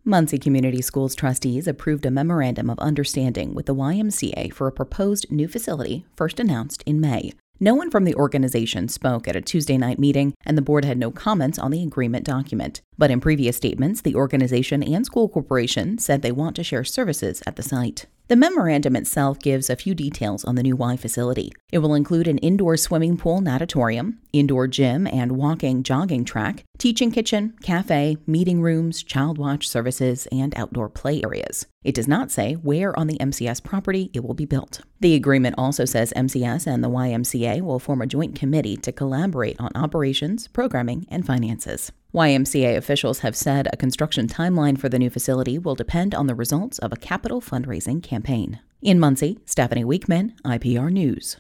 Muncie Community Schools trustees approved a memorandum of understanding with the YMCA for a proposed new facility, first announced in May. No one from the organization spoke at a Tuesday night meeting, and the board had no comments on the agreement document. But in previous statements, the organization and school corporation said they want to share services at the site. The memorandum itself gives a few details on the new Y facility. It will include an indoor swimming pool natatorium, indoor gym and jogging track, teaching kitchen, cafe, meeting rooms, child watch services, and outdoor play areas. It does not say where on the MCS property it will be built. The agreement also says MCS and the YMCA will form a joint committee to collaborate on operations, programming, and finances. YMCA officials have said a construction timeline for the new facility will depend on the results of a capital fundraising campaign. In Muncie, Stephanie Weekman, IPR News.